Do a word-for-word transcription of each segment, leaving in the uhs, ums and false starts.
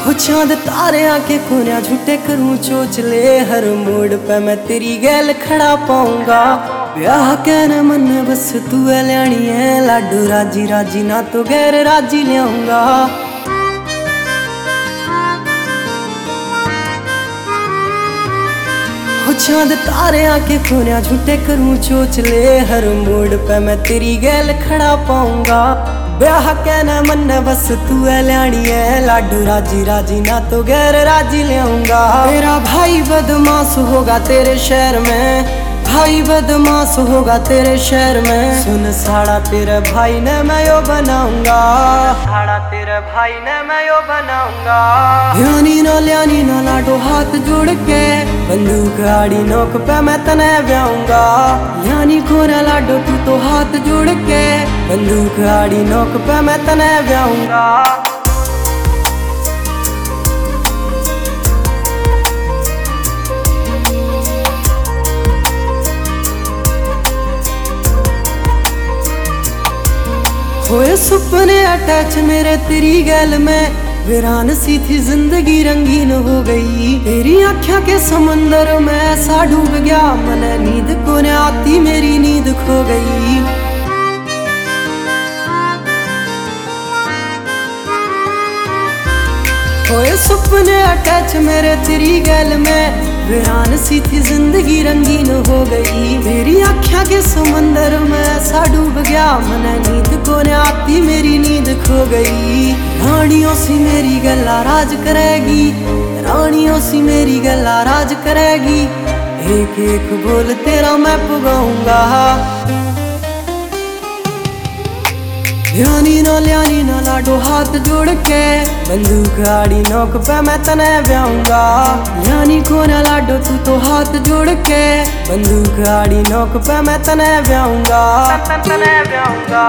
हो चांद तारे आके कोन्या झूठे करूं चोचले, हर मोड़ पे मैं तेरी गैल खड़ा पाऊंगा। ब्याह कहना मन बस तू है ल्याणी है, लाडू राजी राजी ना तो गैर राजी लियाऊंगा। हो चांद तारे आके कोन्या झूठे करूं चोचले, हर मोड़ पे मैं तेरी गैल खड़ा पाऊंगा। ब्याह कहना मन बस तू है ल्याणी है, लाडू राजी राजी ना तो गैर राजी लियाऊंगा। तेरा भाई बदमाश होगा तेरे शहर में, भाई बदमाश होगा तेरे शहर में। सुन साड़ा तेरे भाई ने मैं यो बनाऊंगा, साड़ा तेरे भाई ने मैं यो बनाऊंगा। ल्यानी ना ल्यानी ना लाडो हाथ जोड़ के, बंदूक आड़ी नोक पे मैं तने ब्याऊंगा। ल्यानी को ना लाडो तू तो हाथ जोड़ के, बंदूक आड़ी नोक पे मैं तने ब्याऊंगा। होए सुपने अटैच मेरे तेरी गैल में, वीरान सी थी जिंदगी रंगीन हो गई। तेरी आँखों के समंदर में ऐसा डूब गया, मने नींद को न आती मेरी नींद खो गई। होए सुपने अटैच मेरे तेरी गैल में, वीरान सी थी जिंदगी रंगीन हो गई। तेरी आँखों के समंदर में ऐसा डूब गया, मने नींद को न आती मेरी नींद खो गई। रानियों सी मेरी गल्ला राज करेगी, रानियों सी मेरी गल्ला राज करेगी। एक एक बोल तेरा मैं पुगाऊंगा। ल्यानी ना ल्यानी ना लाडो हाथ जोड़ के, बंदूक आड़ी नोक पे मैं तने ब्याऊंगा। ल्यानी को ना लाडो तू तो हाथ जोड़ के, बंदूक आड़ी नोक पे मैं तने ब्याऊंगा, तने ब्याऊंगा।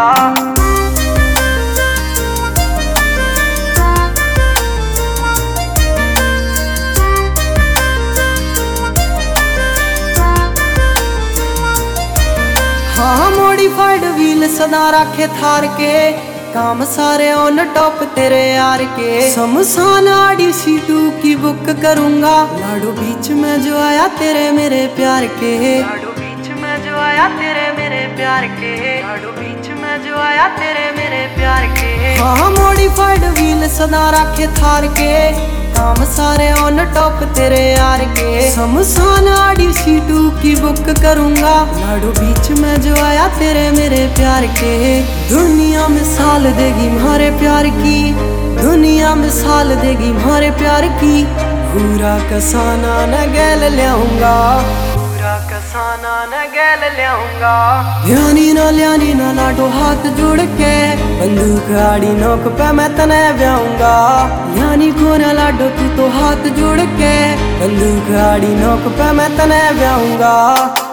हाँ मॉडिफाइड व्हील सदा रखे थार के, काम सारे ऑन टॉप तेरे यार के। शमशान आड़ी सी टू की बुक करूंगा, लाडो बीच में जो आया तेरे मेरे प्यार के। लाडो बीच में जो आया तेरे मेरे प्यार के, लाडो बीच में जो आया तेरे मेरे प्यार के। हाँ मॉडिफाइड व्हील सदा रखे थार के, काम सारे ऑन टॉप तेरे यार के। शमशान आड़ी सी टू की बुक करूंगा, लाडो बीच में जो आया तेरे मेरे प्यार के। दुनिया मिसाल देगी मारे प्यार की, दुनिया मिसाल देगी मारे प्यार की। पूरा कसाना न गैल ल्याऊंगा, पूरा कसाना न गैल ल्याऊंगा। ल्यानी ना ल्यानी ना लाडो हाथ जोड़ के, बंदूक आड़ी नोक पे मैं तने ब्याऊंगा। ल्यानी को ना लाडो तू तो हाथ जोड़ के, बंदूक आड़ी नोक पे मैं तने ब्याऊंगा।